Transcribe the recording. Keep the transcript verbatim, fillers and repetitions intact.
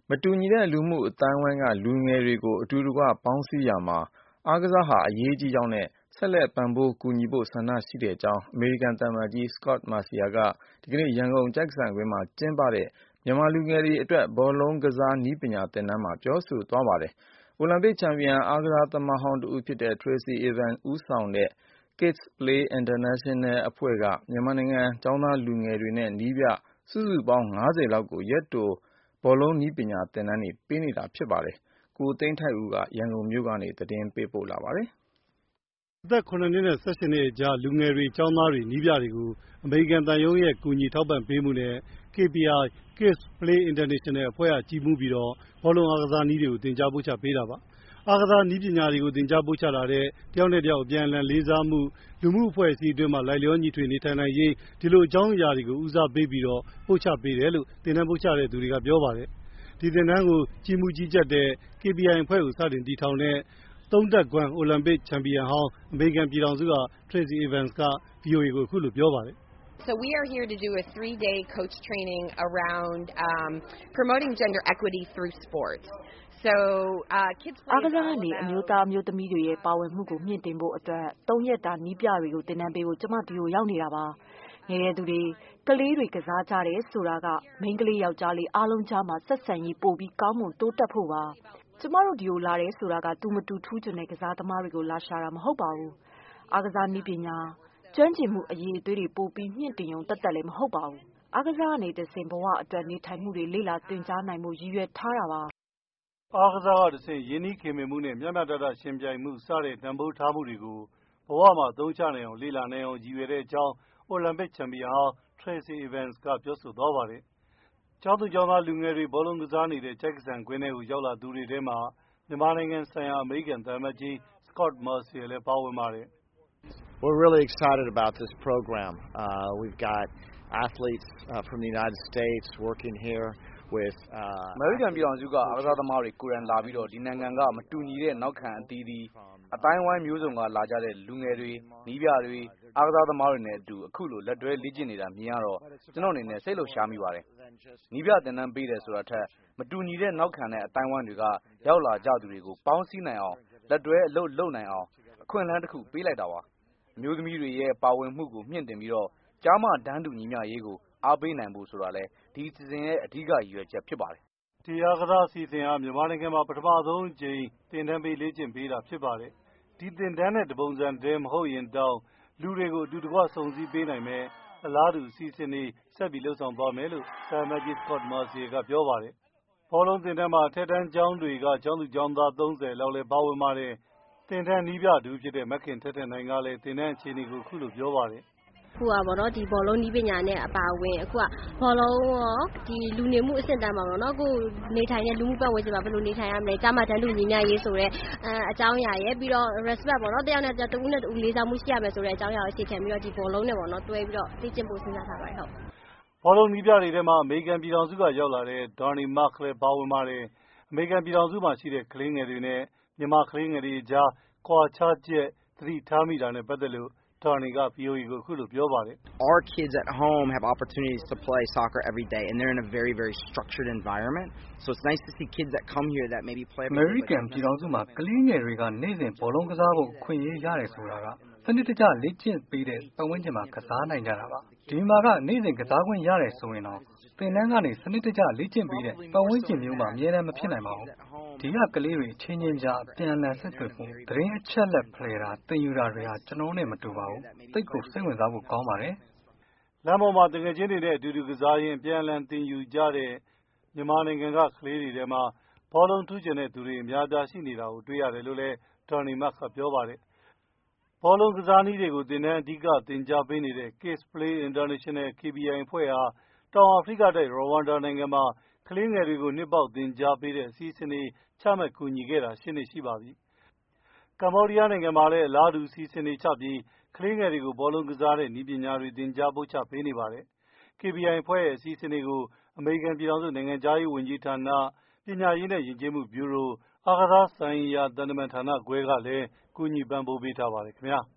မတူညီတဲ့လူမှုအသိုင်းအဝိုင်းကလူငယ်တွေကိုအတူတကွပေါင်းစည်းရာမှာအားကစားဟာအရေးကြီးကြောင်းနဲ့ဆက်လက်ပံ့ပိုးကူညီဖို့ဆန္ဒရှိတဲ့အကြောင်းအမေရိကန်သံအမတ်ကြီး Scot Marciel ကဒီကနေ့ရန်ကုန် Jackson ကွင်းမှာကျင်းပတဲ့မြန်မာလူငယ်တွေအတွက်ဘောလုံးကစားနည်းပညာသင်တန်းမှာပြောဆိုသွားပါတယ်။ အိုလံပစ်ချန်ပီယံအားကစားသမားဟောင်းတဦးဖြစ်တဲ့ Tracey Evans ဦးဆောင်တဲ့ Kids Play International အဖွဲ့ကမြန်မာနိုင်ငံကျောင်းသားလူငယ်တွေနဲ့နည်းပြစုစုပေါင်း ငါးဆယ်လောက်ကိုရက်တိုဘောလုံးနည်းပညာသင်တန်းတွေပေးနေတာဖြစ်ပါတယ်။ ကိုသိန်းထိုက်ဦးကရန်ကုန်မြို့ကနေသတင်းပေးပို့ထားပါတယ်။အသက် ခုနှစ်နှစ်နဲ့ ၁၈ နှစ်အကြားလူငယ်တွေကျောင်းသားတွေနည်းပြတွေကိုအမေရိကန်သံရုံးရဲ့ကူညီထောက်ပံ့ပေးမှုနဲ့ ကေ ပီ အိုင် Kids Play International အဖွဲ့ကကြီးမှုပြီးတော့ဘောလုံးအားကစားနည်းတွေကိုသင်ကြားပို့ချပေးတာပါ။အားကစားနည်းပညာတွေကိုသင်ကြားပို့ချတာတဲ့တယောက်နဲ့တယောက်အပြန်အလှန်လေးစားမှုလူမှုအဖွဲ့အစည်းအတွင်းမှာလိုက်လျောညီထွေနေထိုင်နိုင်ရေးဒီလိုအကြောင်းအရာတွေကိုဦးစားပေးပြီးတော့ပို့ချပေးတယ်လို့သင်တန်းပို့ချတဲ့သူတွေကပြောပါတယ်။ဒီသင်တန်းကိုကြီးမှုကြီးကြပ်တဲ့ ကေ ပီ အိုင် အဖွဲ့ကိုစတင်တည်ထောင်တဲ့သုံးသက်ကွမ်းအိုလံပစ်ချန်ပီယံဟောင်းအမေရိကန်ပြည်ထောင်စုက Tracey Evans က ဗွီအိုအေကိုအခုလိုပြောပါတယ်။ So we are here to do a three-day coach training around um, promoting gender equity through sports. So uh, kids play အားကစားကနေအမျိုးသားအမျိုးသမီးတွေရဲ့ပါဝင်မှုကိုမြင့်တင်ဖို့အတွက်သုံးရက်တာနည်းပြတွေကိုသင်တန်းပေးဖို့ကျွန်မဒီကိုရောက်နေတာပါ။ငယ်တဲ့သူတွေကလေးတွေကစားကြတယ်ဆိုတာကမိန်းကလေးယောက်ျားလေးအားလုံးကြားမှာဆက်ဆံရေးပိုပြီးကောင်းမွန်တိုးတက်ဖို့ပါ။ကျမတို့ဒီကိုလာတယ်ဆိုတာကသူမတူထူးချွန်တဲ့ကစားသမားတွေကိုလာရှာတာမဟုတ်ပါဘူး။အားကစားနည်းပညာကျွမ်းကျင်မှုအရေးအသွေးတွေပိုပြီးမြင့်တင်ရုံတက်တက်လည်းမဟုတ်ပါဘူး။အားကစားကနေတဆင့်ဘဝအတွက်နေထိုင်မှုတွေလေ့လာသင်ကြားနိုင်မှုရည်ရွယ်ထားတာပါ။အားကစားကတဆင့်ယဉ်နီးခင်မင်မှုနဲ့မျှမျှတတရှင်ပြိုင်မှုစတဲ့တန်ဖိုးထားမှုတွေကိုဘဝမှာသုံးချနိုင်အောင်လေ့လာနိုင်အောင်ရည်ရွယ်တဲ့အကြောင်းအိုလံပစ်ချန်ပီယံဟောင်း Tracey Evans ကပြောဆိုသွားပါတယ်။ကျောင်းသူကျောင်းသားလူငယ်တွေဘောလုံးကစားနေတဲ့ Jackson ကွင်းထဲကိုရောက်လာသူတွေထဲမှာမြန်မာနိုင်ငံဆိုင်ရာအမေရိကန်သံအမတ်ကြီး Scot Marciel လည်းပါဝင်ပါတယ်။ We're really excited about this program. Uh, we've got athletes uh, from the United States working here with အမေရိကန်ပြည်ထောင်စုကအားကစားသမားတွေကိုယ်တိုင်လာပြီးတော့ဒီနိုင်ငံကမတူညီတဲ့နောက်ခံအသီးသီးအတိုင်းဝိုင်းမျိုးစုံကလာကြတဲ့လူငယ်တွေနီးပြတွေအားကစားသမားတွေနဲ့အတူအခုလိုလက်တွဲလေ့ကျင့်နေတာမြင်ရတော့ကျွန်တော်အနေနဲ့စိတ်လှုပ်ရှားမိပါတယ်။နီးပြသင်တန်းပေးတယ်ဆိုတာထက်မတူညီတဲ့နောက်ခံတဲ့အတိုင်းဝိုင်းတွေကရောက်လာကြသူတွေကိုပေါင်းစည်းနိုင်အောင်လက်တွဲအလုပ်လုပ်နိုင်အောင်အခွင့်အလမ်းတစ်ခုပေးလိုက်တာပါ။အမျိုးသမီးတွေရဲ့ပါဝင်မှုကိုမြင့်တင်ပြီးတော့ကြားမတန်းတူညီမျှရေးကိုအားပေးနိုင်ဖို့ဆိုတာလဲဒီအစီအစဉ်ရဲ့အဓိကရည်ရွယ်ချက်ဖြစ်ပါတယ်။ဒီအားကစားအစီအစဉ်ဟာမြန်မာနိုင်ငံမှာပထမဆုံးအကြိမ်သင်တန်းပေးလေ့ကျင့်ပေးတာဖြစ်ပါတယ်။ဒီသင်တန်းနဲ့တပုံစံတည်းမဟုတ်ရင်တောင်လူတွေကိုအတူတကွစုံစည်းပေးနိုင်မယ်အလားတူအစီအစဉ်တွေဆက်ပြီးလှုပ်ဆောင်သွားမယ်လို့သံအမတ်ကြီး Scot Marciel ကပြောပါတယ်။ဘောလုံးသင်တန်းမှာအထက်တန်းကျောင်းတွေကကျောင်းသူကျောင်းသားသုံးဆယ်လောက်လည်းပါဝင်ပါတယ်။သင်တန်းနည်းပြတူဖြစ်တဲ့မခင်ထက်ထက်နိုင်ကလည်းသင်တန်းအခြေအနေကိုခုလိုပြောပါတယ်။အခုကပေါ့နော်ဒီဘောလုံးနည်းပညာနဲ့အပါအဝင်အခုကဘောလုံးရောဒီလူနေမှုအဆင့်တန်းမှာပေါ့နော်ကိုနေထိုင်တဲ့လူမှုပတ်ဝန်းကျင်မှာဘယ်လိုနေထိုင်ရမလဲကြားမှတန်းတူညီမျှရေးဆိုတဲ့အဲအကြောင်းအရာရဲ့ပြီးတော့ respect ပေါ့နော်တယောက်နဲ့တယောက်တူနဲ့တူလေးစားမှုရှိရမယ်ဆိုတဲ့အကြောင်းအရာကိုအခြေခံပြီးတော့ဒီဘောလုံးနဲ့ပေါ့နော်တွဲပြီးတော့သိကျင့်ဖို့စဉ်းစားထားပါတယ်ဟုတ်ဘောလုံးနည်းပြတွေထဲမှာအမေရိကန်ပြည်ထောင်စုကရောက်လာတဲ့ Donnie Mark လည်းပါဝင်ပါတယ်အမေရိကန်ပြည်ထောင်စုမှာရှိတဲ့ကလေးငယ်တွေနဲ့မြန်မာကလေးငယ်တွေကြားကွာခြားချက်သတိထားမိတာနဲ့ပတ်သက်လို့Donnie က ဗွီအိုအေကိုခုလိုပြောပါတယ်။ Our kids at home have opportunities to play soccer every day and they're in a very very structured environment. So it's nice to see kids that come here that maybe play American ပြည်ထောင်စုမှာကလေးငယ်တွေကနေ့စဉ်ဘောလုံးကစားဖို့ခွင့်ရရတယ်ဆိုတာကစနစ်တကျလေ့ကျင့်ပေးတဲ့ပတ်ဝန်းကျင်မှာကစားနိုင်ကြတာပါ။ဒီမှာကနေ့စဉ်ကစားခွင့်ရတယ်ဆိုရင်တော့သင်တန်းကနေစနစ်တကျလေ့ကျင့်ပေးတဲ့ပတ်ဝန်းကျင်မျိုးမှာအများအားမဖြစ်နိုင်ပါဘူး။ဒီကကလေးတွေချင်းချင်းကြားအပြန်အလှန်ဆက်သွယ်ဖို့သတင်းအချက်လက်ဖလှယ်တာသင်ယူတာတွေဟာကျွန်တော်နဲ့မတူပါဘူး။သိကိုစိတ်ဝင်စားဖို့ကောင်းပါတယ်။လမ်းပေါ်မှာတကယ်ချင်းတွေနဲ့အတူတူကစားရင်ပြန်အလှန်သင်ယူကြတဲ့မြန်မာနိုင်ငံကကလေးတွေထဲမှာဘောလုံးထူးချွန်တဲ့သူတွေအများအပြားရှိနေတာကိုတွေ့ရတယ်လို့လည်း Donnie Mark ကပြောပါတယ်။ဘောလုံးကစားနည်းတွေကိုသင်တန်းအဓိကသင်ကြားပေးနေတဲ့ Kids Play International ကေ ပီ အိုင် အဖွဲ့ဟာတောင်အာဖရိကတိုက်ရဝမ်ဒါနိုင်ငံမှာကလေးငယ်တွေကိုနှစ်ပေါက်သင်ကြားပေးတဲ့အစီအစဉ်တွေချမှတ်ကူညီခဲ့တာရှစ်နှစ်ရှိပါပြီ။ကမ္ဘောဒီးယားနိုင်ငံမှာလည်းအလားတူအစီအစဉ်တွေချပြီးကလေးငယ်တွေကိုဘောလုံးကစားတဲ့နည်းပညာတွေသင်ကြားပို့ချပေးနေပါတယ်။ ကေ ပီ အိုင် အဖွဲ့ရဲ့အစီအစဉ်တွေကိုအမေရိကန်ပြည်ထောင်စုနိုင်ငံခြားရေးဝန်ကြီးဌာန၊ပညာရေးနဲ့ယဉ်ကျေးမှုဗျူရို၊အားကစားဆိုင်ရာသံတမန်ဌာနခွဲကလည်းကူညီပံ့ပိုးပေးထားပါတယ်ခင်ဗျာ။